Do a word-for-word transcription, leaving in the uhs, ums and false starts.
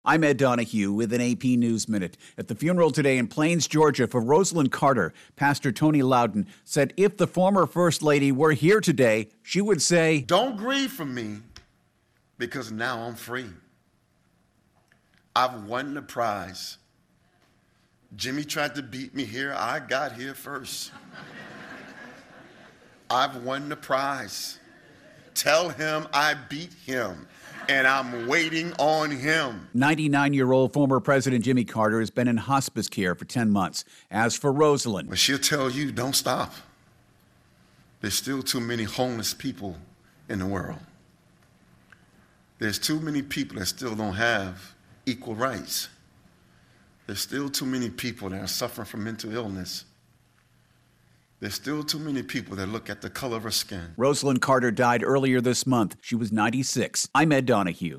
I'm Ed Donahue with an A P News Minute. At the funeral today in Plains, Georgia for Rosalynn Carter, Pastor Tony Loudon said if the former First Lady were here today, she would say, "Don't grieve for me because now I'm free. I've won the prize. Jimmy tried to beat me here. I got here first. I've won the prize. Tell him I beat him. And I'm waiting on him." ninety-nine-year-old former President Jimmy Carter has been in hospice care for ten months. As for Rosalynn, But she'll tell you, don't stop. There's still too many homeless people in the world. There's too many people that still don't have equal rights. There's still too many people that are suffering from mental illness. There's still too many people that look at the color of her skin. Rosalynn Carter died earlier this month. She was ninety-six. I'm Ed Donahue.